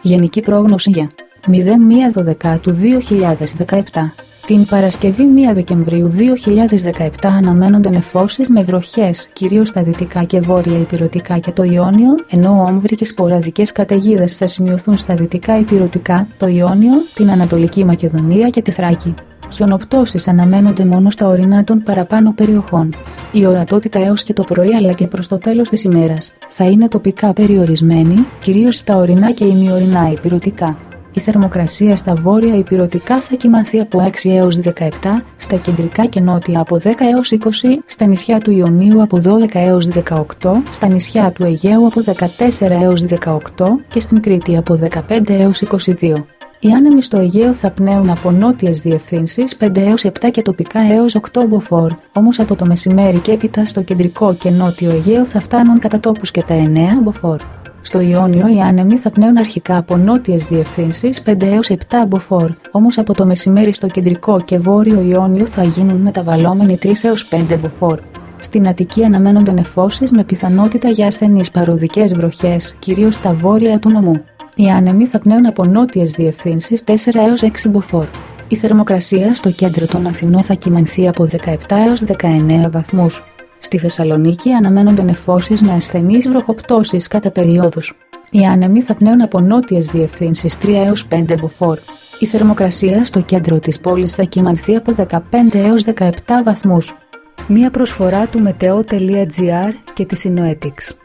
Γενική πρόγνωση για 01/12 του 2017. Την Παρασκευή 1 Δεκεμβρίου 2017 αναμένονται νεφώσεις με βροχές, κυρίως στα δυτικά και βόρεια ηπειρωτικά και το Ιόνιο, ενώ όμβροι και σποραδικές καταιγίδες θα σημειωθούν στα δυτικά ηπειρωτικά, το Ιόνιο, την Ανατολική Μακεδονία και τη Θράκη. Χιονοπτώσεις αναμένονται μόνο στα ορεινά των παραπάνω περιοχών. Η ορατότητα έως και το πρωί αλλά και προς το τέλος της ημέρας θα είναι τοπικά περιορισμένη, κυρίως στα ορεινά και ημιορεινά ηπειρωτικά. Η θερμοκρασία στα βόρεια ηπειρωτικά θα κυμανθεί από 6 έως 17, στα κεντρικά και νότια από 10 έως 20, στα νησιά του Ιωνίου από 12 έως 18, στα νησιά του Αιγαίου από 14 έως 18 και στην Κρήτη από 15 έως 22. Οι άνεμοι στο Αιγαίο θα πνέουν από νότιες διευθύνσεις 5 έως 7 και τοπικά έως 8 μποφόρ, όμως από το μεσημέρι και έπειτα στο κεντρικό και νότιο Αιγαίο θα φτάνουν κατά τόπους και τα 9 μποφόρ. Στο Ιόνιο οι άνεμοι θα πνέουν αρχικά από νότιες διευθύνσεις 5 έως 7 μποφόρ, όμως από το μεσημέρι στο κεντρικό και βόρειο Ιόνιο θα γίνουν μεταβαλλόμενοι 3 έως 5 μποφόρ. Στην Αττική αναμένονται νεφώσεις με πιθανότητα για ασθενείς παροδικές βροχές, κυρίως στα βόρεια του νομού. Οι άνεμοι θα πνέουν από νότιες διευθύνσεις 4 έως 6 μποφόρ. Η θερμοκρασία στο κέντρο των Αθηνών θα κυμανθεί από 17 έως 19 βαθμούς. Στη Θεσσαλονίκη αναμένονται νεφώσεις με ασθενείς βροχοπτώσεις κατά περιόδους. Οι άνεμοι θα πνέουν από νότιες διευθύνσεις 3 έως 5 μποφόρ. Η θερμοκρασία στο κέντρο της πόλης θα κυμανθεί από 15 έως 17 βαθμούς. Μία προσφορά του Meteo.gr και της Synoetics.